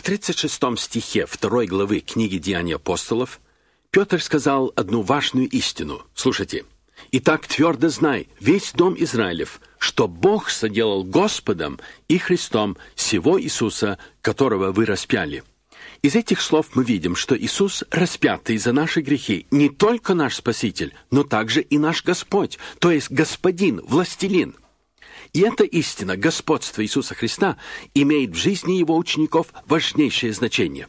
36 стихе 2 главы книги «Деяния апостолов» Петр сказал одну важную истину. Слушайте. «Итак, твердо знай, весь дом Израилев, что Бог соделал Господом и Христом сего Иисуса, которого вы распяли». Из этих слов мы видим, что Иисус, распятый за наши грехи, не только наш Спаситель, но также и наш Господь, то есть Господин, Властелин. И эта истина, господство Иисуса Христа, имеет в жизни Его учеников важнейшее значение.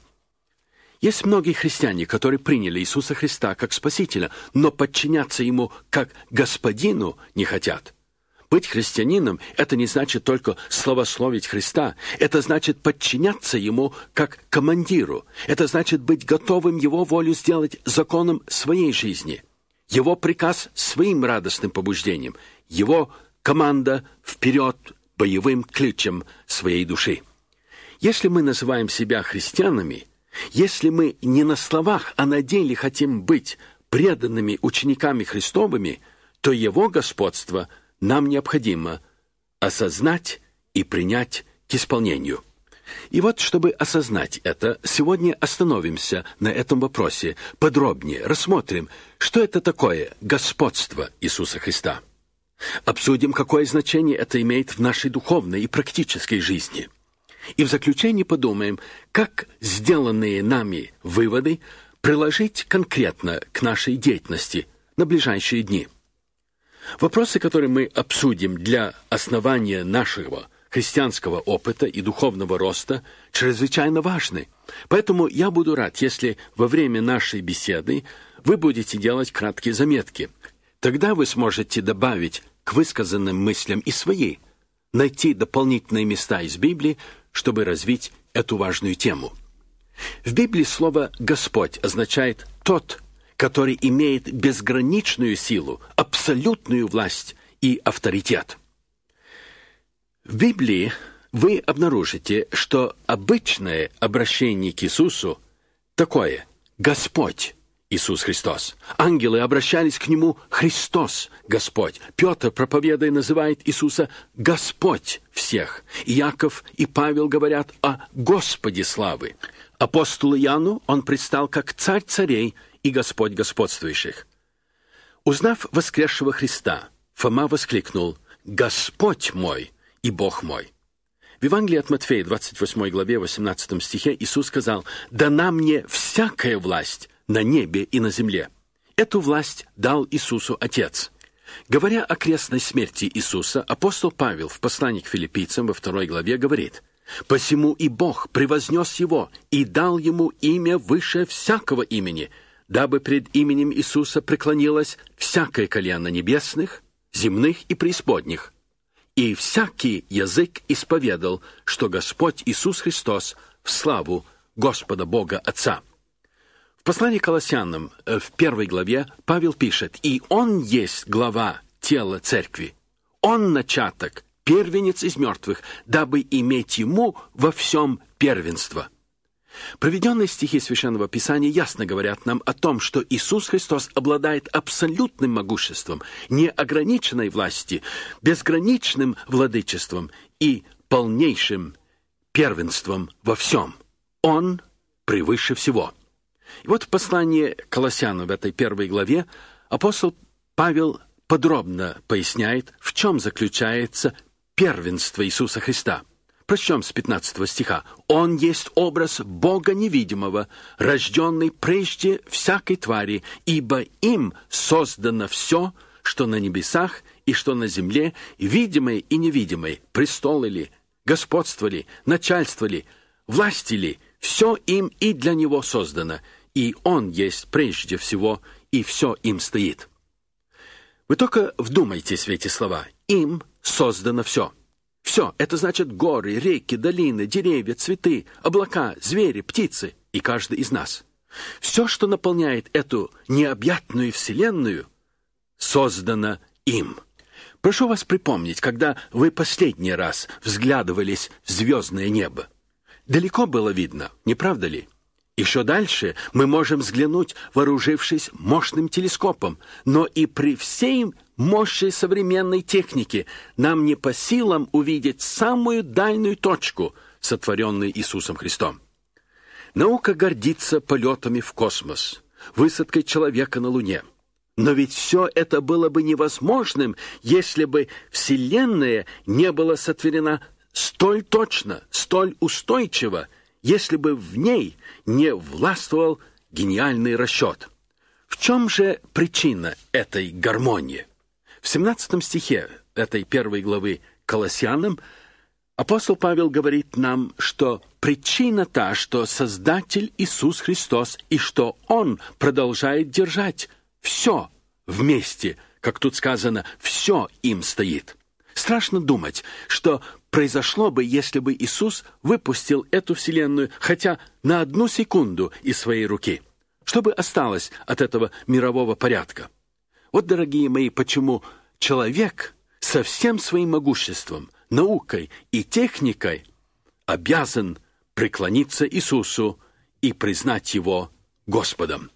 Есть многие христиане, которые приняли Иисуса Христа как Спасителя, но подчиняться Ему как Господину не хотят. Быть христианином – это не значит только славословить Христа, это значит подчиняться Ему как командиру, это значит быть готовым Его волю сделать законом своей жизни, Его приказ своим радостным побуждением, Его команда вперед боевым ключом своей души. Если мы называем себя христианами, если мы не на словах, а на деле хотим быть преданными учениками Христовыми, то Его господство нам необходимо осознать и принять к исполнению. И вот, чтобы осознать это, сегодня остановимся на этом вопросе подробнее, рассмотрим, что это такое господство Иисуса Христа. Обсудим, какое значение это имеет в нашей духовной и практической жизни. И в заключении подумаем, как сделанные нами выводы приложить конкретно к нашей деятельности на ближайшие дни. Вопросы, которые мы обсудим для основания нашего христианского опыта и духовного роста, чрезвычайно важны. Поэтому я буду рад, если во время нашей беседы вы будете делать краткие заметки. Тогда вы сможете добавить к высказанным мыслям и свои, найти дополнительные места из Библии, чтобы развить эту важную тему. В Библии слово «Господь» означает «тот», который имеет безграничную силу, абсолютную власть и авторитет. В Библии вы обнаружите, что обычное обращение к Иисусу такое «Господь Иисус Христос». Ангелы обращались к Нему «Христос, Господь». Петр, проповедуя, называет Иисуса «Господь всех». И Яков и Павел говорят о Господе славы. Апостолу Иоанну он предстал как Царь царей и Господь господствующих. Узнав воскресшего Христа, Фома воскликнул «Господь мой и Бог мой». В Евангелии от Матфея, 28 главе, 18 стихе, Иисус сказал «Дана мне всякая власть на небе и на земле». Эту власть дал Иисусу Отец. Говоря о крестной смерти Иисуса, апостол Павел в послании к филиппийцам во 2 главе говорит «Посему и Бог превознес Его и дал Ему имя выше всякого имени, дабы пред именем Иисуса преклонилось всякое колено небесных, земных и преисподних, и всякий язык исповедал, что Господь Иисус Христос в славу Господа Бога Отца». В послании к Колоссянам в 1 главе Павел пишет: «И Он есть глава тела церкви, Он начаток, первенец из мертвых, дабы иметь Ему во всем первенство». Приведенные стихи Священного Писания ясно говорят нам о том, что Иисус Христос обладает абсолютным могуществом, неограниченной властью, безграничным владычеством и полнейшим первенством во всем. Он превыше всего. И вот в послании к Колоссянам в этой 1 главе апостол Павел подробно поясняет, в чем заключается первенство Иисуса Христа. Прочтем с 15 стиха. «Он есть образ Бога невидимого, рожденный прежде всякой твари, ибо им создано все, что на небесах и что на земле, видимое и невидимое, престолы ли, господство ли, начальство ли, власти ли, все им и для Него создано, и Он есть прежде всего, и все им стоит». Вы только вдумайтесь в эти слова. Им создано все. Все, это значит горы, реки, долины, деревья, цветы, облака, звери, птицы и каждый из нас. Все, что наполняет эту необъятную вселенную, создано им. Прошу вас припомнить, когда вы последний раз взглядывались в звездное небо. Далеко было видно, не правда ли? Еще дальше мы можем взглянуть, вооружившись мощным телескопом, но и при всей мощи современной техники нам не по силам увидеть самую дальнюю точку, сотворенную Иисусом Христом. Наука гордится полетами в космос, высадкой человека на Луне. Но ведь все это было бы невозможным, если бы Вселенная не была сотворена столь точно, столь устойчиво, если бы в ней не властвовал гениальный расчет. В чем же причина этой гармонии? В 17 стихе этой 1 главы Колоссянам апостол Павел говорит нам, что причина та, что Создатель Иисус Христос, и что Он продолжает держать все вместе, как тут сказано, все им стоит. Страшно думать, что произошло бы, если бы Иисус выпустил эту вселенную хотя на 1 секунду из своей руки. Что бы осталось от этого мирового порядка? Вот, дорогие мои, почему человек со всем своим могуществом, наукой и техникой обязан преклониться Иисусу и признать Его Господом.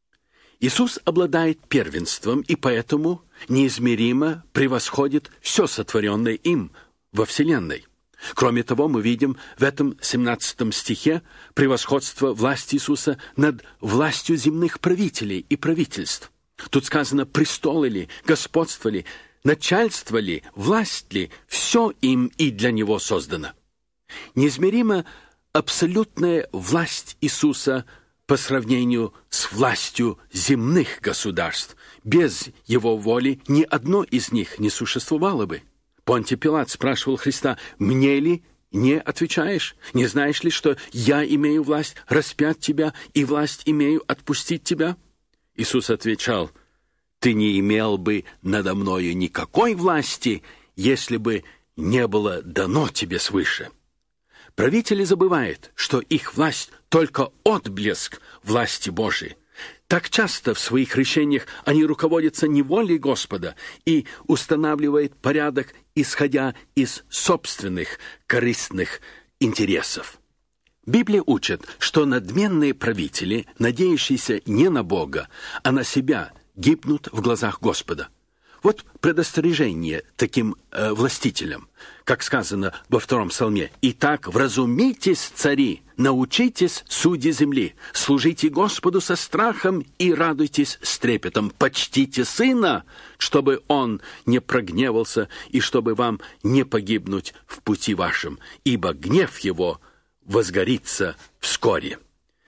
Иисус обладает первенством и поэтому неизмеримо превосходит все сотворенное им во Вселенной. Кроме того, мы видим в этом 17 стихе превосходство власти Иисуса над властью земных правителей и правительств. Тут сказано, престолы ли, господство ли, начальство ли, власть ли, все им и для Него создано. Неизмеримо абсолютная власть Иисуса по сравнению с властью земных государств. Без Его воли ни одно из них не существовало бы. Понтий Пилат спрашивал Христа: «Мне ли не отвечаешь? Не знаешь ли, что я имею власть распять тебя и власть имею отпустить тебя?» Иисус отвечал: «Ты не имел бы надо мною никакой власти, если бы не было дано тебе свыше». Правители забывают, что их власть — только отблеск власти Божией. Так часто в своих решениях они руководятся не волей Господа и устанавливают порядок, исходя из собственных корыстных интересов. Библия учит, что надменные правители, надеющиеся не на Бога, а на себя, гибнут в глазах Господа. Вот предостережение таким властителям, как сказано во 2 псалме: «Итак, вразумитесь, цари, научитесь, судьи земли, служите Господу со страхом и радуйтесь с трепетом, почтите Сына, чтобы Он не прогневался и чтобы вам не погибнуть в пути вашем, ибо гнев Его возгорится вскоре».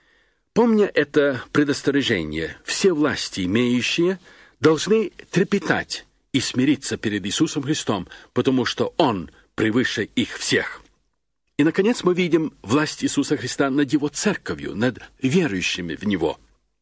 Помня это предостережение, все власти имеющие должны трепетать и смириться перед Иисусом Христом, потому что Он превыше их всех. И, наконец, мы видим власть Иисуса Христа над Его церковью, над верующими в Него.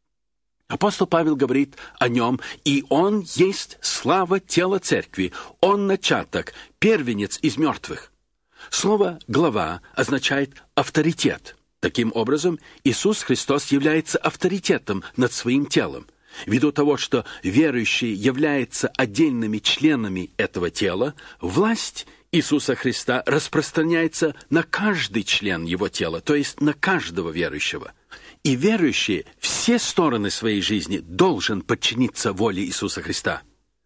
Апостол Павел говорит о Нем: «И Он есть слава тела церкви, Он начаток, первенец из мертвых». Слово «глава» означает «авторитет». Таким образом, Иисус Христос является авторитетом над своим телом. Ввиду того, что верующие являются отдельными членами этого тела, власть Иисуса Христа распространяется на каждый член Его тела, то есть на каждого верующего. И верующий все стороны своей жизни должен подчиниться воле Иисуса Христа.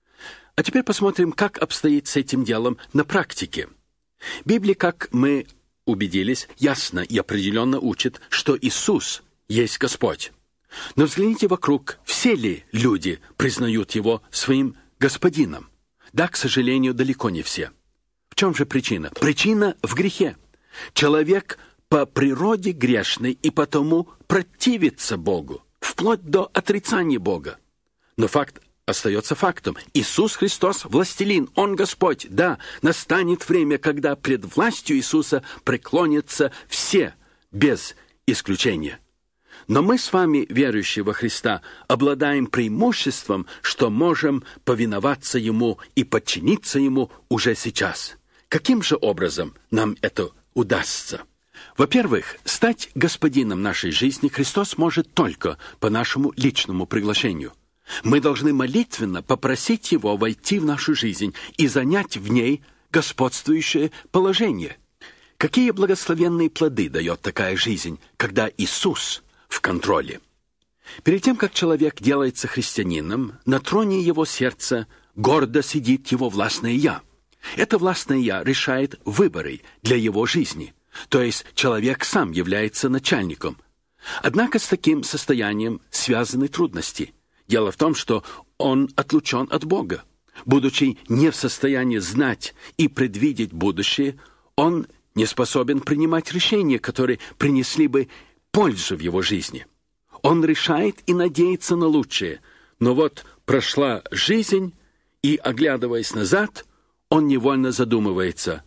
А теперь посмотрим, как обстоит с этим делом на практике. Библия, как мы убедились, ясно и определенно учит, что Иисус есть Господь. Но взгляните вокруг, все ли люди признают Его своим Господином? Да, к сожалению, далеко не все. В чем же причина? Причина в грехе. Человек по природе грешный и потому противится Богу, вплоть до отрицания Бога. Но факт остается фактом. Иисус Христос – властелин, Он Господь. Да, настанет время, когда пред властью Иисуса преклонятся все, без исключения. Но мы с вами, верующие во Христа, обладаем преимуществом, что можем повиноваться Ему и подчиниться Ему уже сейчас. Каким же образом нам это удастся? Во-первых, стать господином нашей жизни Христос может только по нашему личному приглашению. Мы должны молитвенно попросить Его войти в нашу жизнь и занять в ней господствующее положение. Какие благословенные плоды дает такая жизнь, когда Иисус в контроле? Перед тем, как человек делается христианином, на троне его сердца гордо сидит его властное «я». Это властное «я» решает выборы для его жизни, то есть человек сам является начальником. Однако с таким состоянием связаны трудности. Дело в том, что он отлучен от Бога. Будучи не в состоянии знать и предвидеть будущее, он не способен принимать решения, которые принесли бы пользу в его жизни. Он решает и надеется на лучшее, но вот прошла жизнь, и, оглядываясь назад, он невольно задумывается: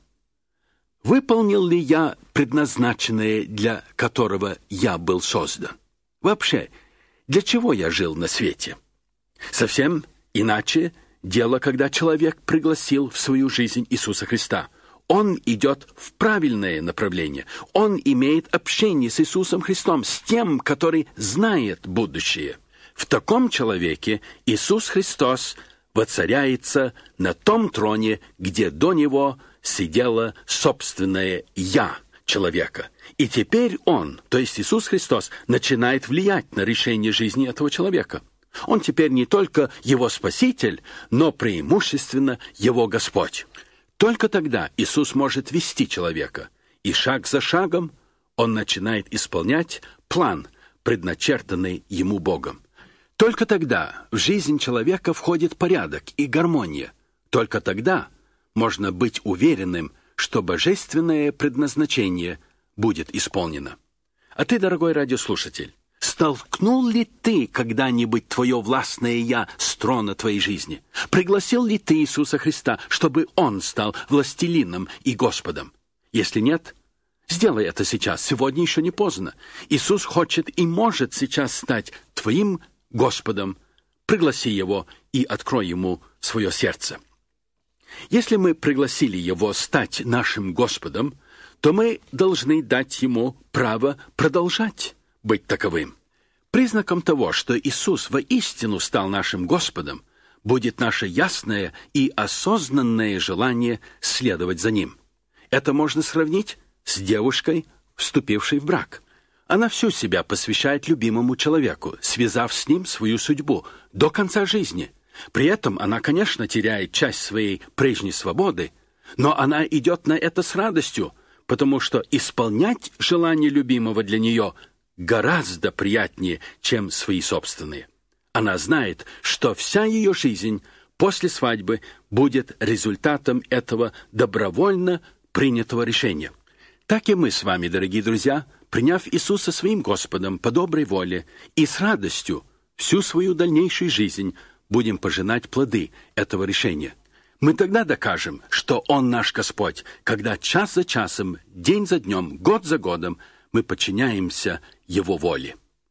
выполнил ли я предназначенное, для которого я был создан? Вообще, для чего я жил на свете? Совсем иначе дело, когда человек пригласил в свою жизнь Иисуса Христа. Он идет в правильное направление. Он имеет общение с Иисусом Христом, с тем, который знает будущее. В таком человеке Иисус Христос воцаряется на том троне, где до него сидело собственное «я» человека. И теперь он, то есть Иисус Христос, начинает влиять на решение жизни этого человека. Он теперь не только его Спаситель, но преимущественно его Господь. Только тогда Иисус может вести человека, и шаг за шагом он начинает исполнять план, предначертанный ему Богом. Только тогда в жизнь человека входит порядок и гармония. Только тогда можно быть уверенным, что божественное предназначение будет исполнено. А ты, дорогой радиослушатель, столкнул ли ты когда-нибудь твое властное «я» с трона твоей жизни? Пригласил ли ты Иисуса Христа, чтобы Он стал властелином и Господом? Если нет, сделай это сейчас, сегодня еще не поздно. Иисус хочет и может сейчас стать твоим Господом. Пригласи Его и открой Ему свое сердце. Если мы пригласили Его стать нашим Господом, то мы должны дать Ему право продолжать быть таковым. Признаком того, что Иисус воистину стал нашим Господом, будет наше ясное и осознанное желание следовать за Ним. Это можно сравнить с девушкой, вступившей в брак. Она всю себя посвящает любимому человеку, связав с ним свою судьбу до конца жизни. При этом она, конечно, теряет часть своей прежней свободы, но она идет на это с радостью, потому что исполнять желание любимого для нее гораздо приятнее, чем свои собственные. Она знает, что вся ее жизнь после свадьбы будет результатом этого добровольно принятого решения. Так и мы с вами, дорогие друзья, приняв Иисуса своим Господом по доброй воле и с радостью всю свою дальнейшую жизнь будем пожинать плоды этого решения. Мы тогда докажем, что Он наш Господь, когда час за часом, день за днем, год за годом мы подчиняемся Его воле.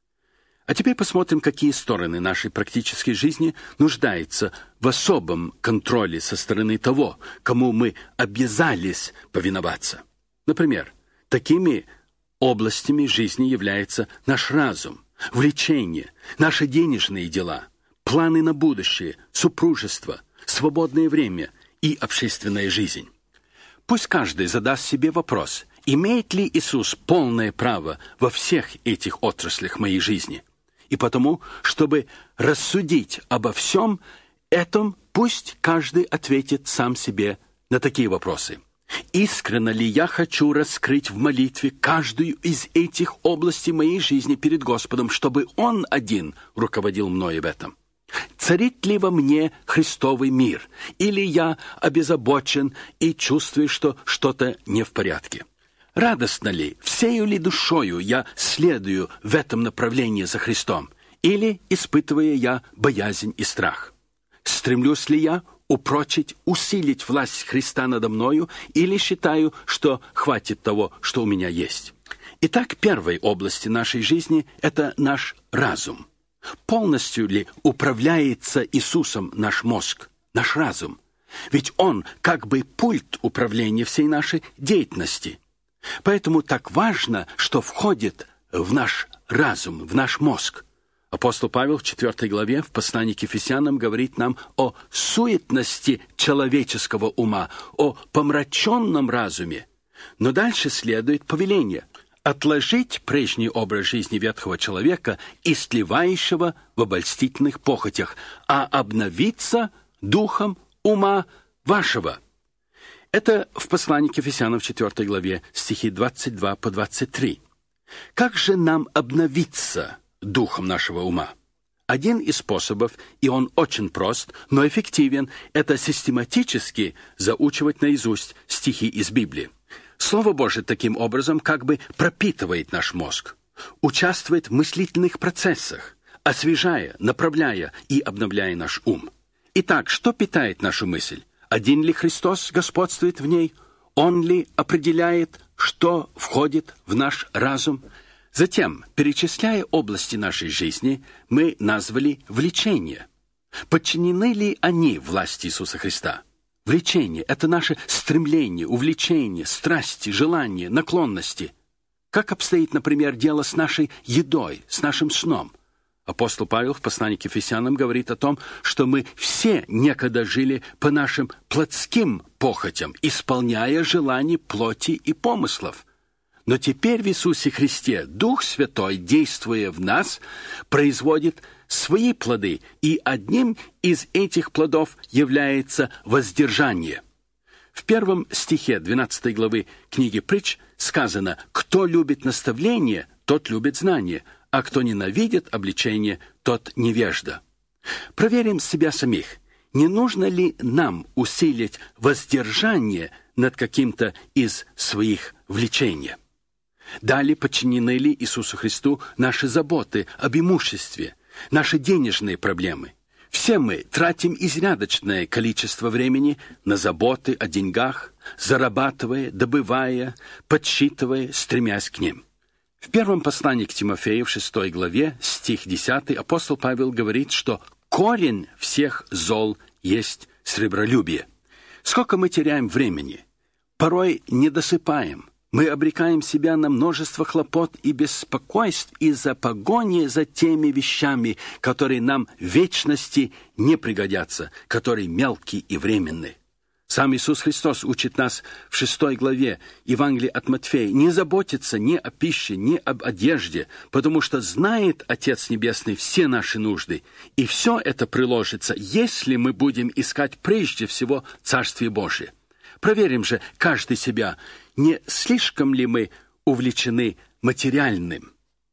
А теперь посмотрим, какие стороны нашей практической жизни нуждаются в особом контроле со стороны того, кому мы обязались повиноваться. Например, такими областями жизни является наш разум, влечение, наши денежные дела, планы на будущее, супружество, свободное время и общественная жизнь. Пусть каждый задаст себе вопрос: имеет ли Иисус полное право во всех этих отраслях моей жизни? И потому, чтобы рассудить обо всем этом, пусть каждый ответит сам себе на такие вопросы. Искренне ли я хочу раскрыть в молитве каждую из этих областей моей жизни перед Господом, чтобы Он один руководил мною в этом? Царит ли во мне Христовый мир? Или я обеззабочен и чувствую, что что-то не в порядке? Радостно ли, всею ли душою я следую в этом направлении за Христом? Или испытывая я боязнь и страх? Стремлюсь ли я упрочить, усилить власть Христа надо мною, или считаю, что хватит того, что у меня есть? Итак, первой области нашей жизни – это наш разум. Полностью ли управляется Иисусом наш мозг, наш разум? Ведь Он как бы пульт управления всей нашей деятельности. Поэтому так важно, что входит в наш разум, в наш мозг. Апостол Павел в 4 главе в послании к Ефесянам говорит нам о суетности человеческого ума, о помраченном разуме. Но дальше следует повеление – отложить прежний образ жизни ветхого человека, истлевающего в обольстительных похотях, а обновиться духом ума вашего. Это в послании к Ефесянам в 4 главе стихи 22 по 23. Как же нам обновиться духом нашего ума? Один из способов, и он очень прост, но эффективен, это систематически заучивать наизусть стихи из Библии. Слово Божие таким образом как бы пропитывает наш мозг, участвует в мыслительных процессах, освежая, направляя и обновляя наш ум. Итак, что питает нашу мысль? Один ли Христос господствует в ней? Он ли определяет, что входит в наш разум? Затем, перечисляя области нашей жизни, мы назвали влечения. Подчинены ли они власти Иисуса Христа? Влечение – это наше стремление, увлечение, страсти, желания, наклонности. Как обстоит, например, дело с нашей едой, с нашим сном? Апостол Павел в послании к Ефесянам говорит о том, что мы все некогда жили по нашим плотским похотям, исполняя желания плоти и помыслов. Но теперь в Иисусе Христе Дух Святой, действуя в нас, производит свои плоды, и одним из этих плодов является воздержание. В 1 стихе 12 главы книги Притч сказано: «Кто любит наставление, тот любит знание, а кто ненавидит обличение, тот невежда». Проверим себя самих. Не нужно ли нам усилить воздержание над каким-то из своих влечений? Далее, подчинены ли Иисусу Христу наши заботы об имуществе, наши денежные проблемы? Все мы тратим изрядочное количество времени на заботы о деньгах, зарабатывая, добывая, подсчитывая, стремясь к ним. В первом послании к Тимофею, в 6 главе, стих 10, апостол Павел говорит, что корень всех зол есть сребролюбие. Сколько мы теряем времени, порой не досыпаем. Мы обрекаем себя на множество хлопот и беспокойств из-за погони за теми вещами, которые нам в вечности не пригодятся, которые мелкие и временные. Сам Иисус Христос учит нас в 6 главе Евангелия от Матфея не заботиться ни о пище, ни об одежде, потому что знает Отец Небесный все наши нужды, и все это приложится, если мы будем искать прежде всего Царствие Божие. Проверим же каждый себя, не слишком ли мы увлечены материальным.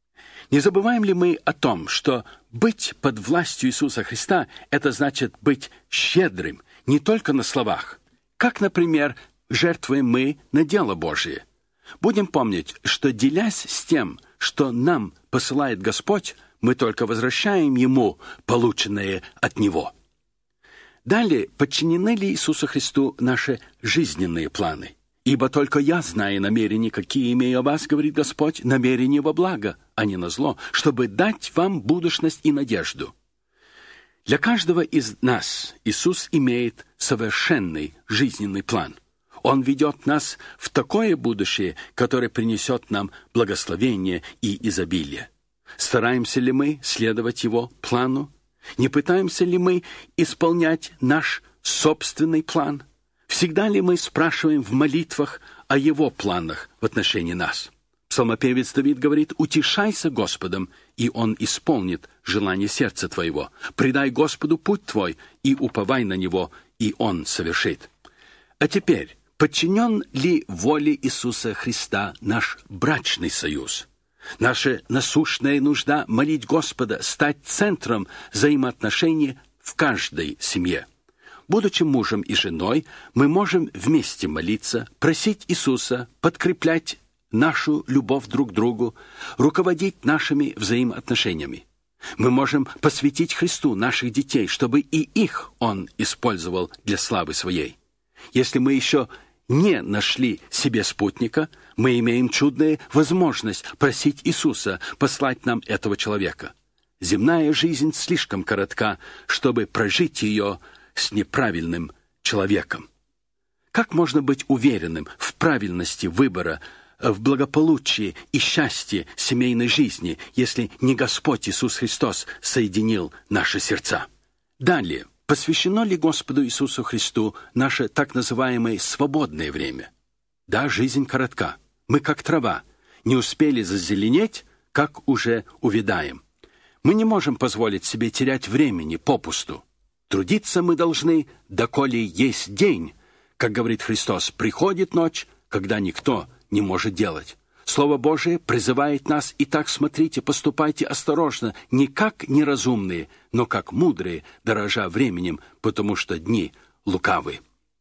Не забываем ли мы о том, что быть под властью Иисуса Христа – это значит быть щедрым не только на словах, как, например, жертвуем мы на дело Божие. Будем помнить, что, делясь с тем, что нам посылает Господь, мы только возвращаем Ему полученное от Него. Далее, подчинены ли Иисусу Христу наши жизненные планы? «Ибо только я знаю намерения, какие имею о вас, говорит Господь, намерения во благо, а не на зло, чтобы дать вам будущность и надежду». Для каждого из нас Иисус имеет совершенный жизненный план. Он ведет нас в такое будущее, которое принесет нам благословение и изобилие. Стараемся ли мы следовать Его плану? Не пытаемся ли мы исполнять наш собственный план? Всегда ли мы спрашиваем в молитвах о Его планах в отношении нас? Псалмопевец Давид говорит: «Утешайся Господом, и Он исполнит желание сердца твоего. Предай Господу путь твой, и уповай на Него, и Он совершит». А теперь, подчинен ли воле Иисуса Христа наш брачный союз? Наша насущная нужда молить Господа стать центром взаимоотношений в каждой семье. Будучи мужем и женой, мы можем вместе молиться, просить Иисуса подкреплять нашу любовь друг к другу, руководить нашими взаимоотношениями. Мы можем посвятить Христу наших детей, чтобы и их Он использовал для славы Своей. Если мы еще не нашли себе спутника, мы имеем чудную возможность просить Иисуса послать нам этого человека. Земная жизнь слишком коротка, чтобы прожить ее с неправильным человеком. Как можно быть уверенным в правильности выбора, в благополучии и счастье семейной жизни, если не Господь Иисус Христос соединил наши сердца? Далее, посвящено ли Господу Иисусу Христу наше так называемое свободное время? Да, жизнь коротка. Мы как трава, не успели зазеленеть, как уже увядаем. Мы не можем позволить себе терять времени попусту. Трудиться мы должны, доколе есть день. Как говорит Христос, приходит ночь, когда никто не может делать. Слово Божие призывает нас: «Итак, смотрите, поступайте осторожно, не как неразумные, но как мудрые, дорожа временем, потому что дни лукавы».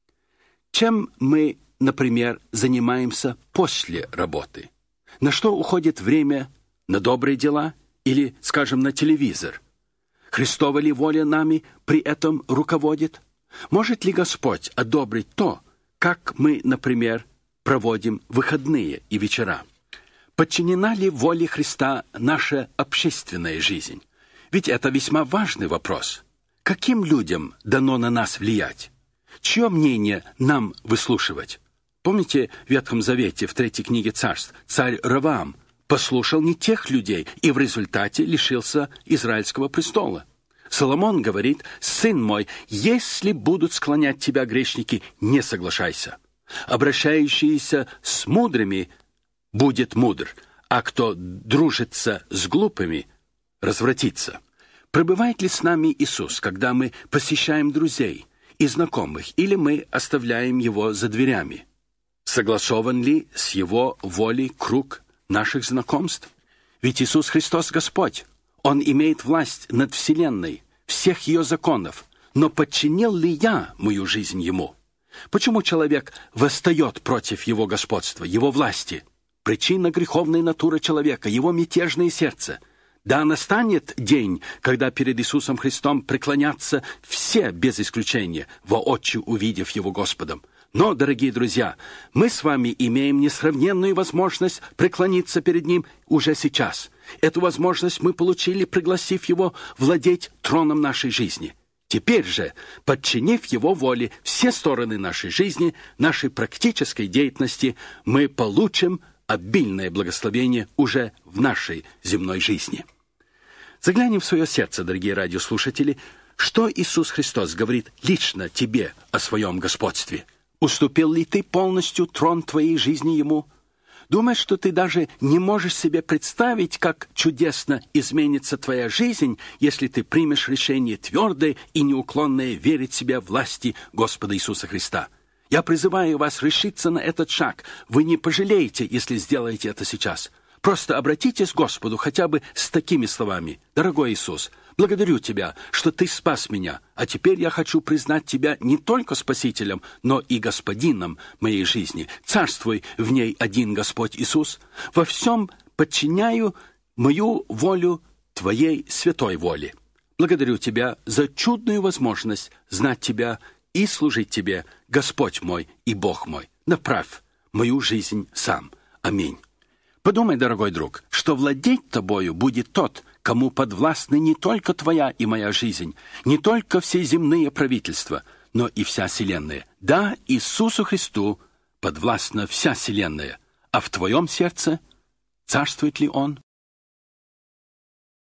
Чем мы, например, занимаемся после работы? На что уходит время? На добрые дела или, скажем, на телевизор? Христова ли воля нами при этом руководит? Может ли Господь одобрить то, как мы, например, проводим выходные и вечера? Подчинена ли воле Христа наша общественная жизнь? Ведь это весьма важный вопрос. Каким людям дано на нас влиять? Чье мнение нам выслушивать? Помните, в Ветхом Завете, в 3 книге Царств, царь Ровоам послушал не тех людей и в результате лишился израильского престола. Соломон говорит: «Сын мой, если будут склонять тебя грешники, не соглашайся. Обращающийся с мудрыми будет мудр, а кто дружится с глупыми, развратится». Пребывает ли с нами Иисус, когда мы посещаем друзей и знакомых, или мы оставляем Его за дверями? Согласован ли с Его волей круг наших знакомств? Ведь Иисус Христос Господь. Он имеет власть над вселенной, всех ее законов. Но подчинил ли я мою жизнь Ему? Почему человек восстает против Его господства, Его власти? Причина греховной натуры человека, его мятежное сердце. Да, настанет день, когда перед Иисусом Христом преклонятся все без исключения, воочию увидев Его Господом. Но, дорогие друзья, мы с вами имеем несравненную возможность преклониться перед Ним уже сейчас. Эту возможность мы получили, пригласив Его владеть троном нашей жизни. Теперь же, подчинив Его воле все стороны нашей жизни, нашей практической деятельности, мы получим обильное благословение уже в нашей земной жизни. Заглянем в свое сердце, дорогие радиослушатели, что Иисус Христос говорит лично тебе о своем господстве. Уступил ли ты полностью трон твоей жизни Ему? Думаешь, что ты даже не можешь себе представить, как чудесно изменится твоя жизнь, если ты примешь решение твердое и неуклонное верить себе власти Господа Иисуса Христа? Я призываю вас решиться на этот шаг. Вы не пожалеете, если сделаете это сейчас. Просто обратитесь к Господу хотя бы с такими словами: «Дорогой Иисус, благодарю Тебя, что Ты спас меня, а теперь я хочу признать Тебя не только Спасителем, но и Господином моей жизни. Царствуй в ней один Господь Иисус. Во всем подчиняю мою волю Твоей святой воле. Благодарю Тебя за чудную возможность знать Тебя и служить Тебе, Господь мой и Бог мой. Направь мою жизнь сам. Аминь». Подумай, дорогой друг, что владеть тобою будет тот, кому подвластны не только твоя и моя жизнь, не только все земные правительства, но и вся вселенная. Да, Иисусу Христу подвластна вся вселенная, а в твоем сердце царствует ли Он?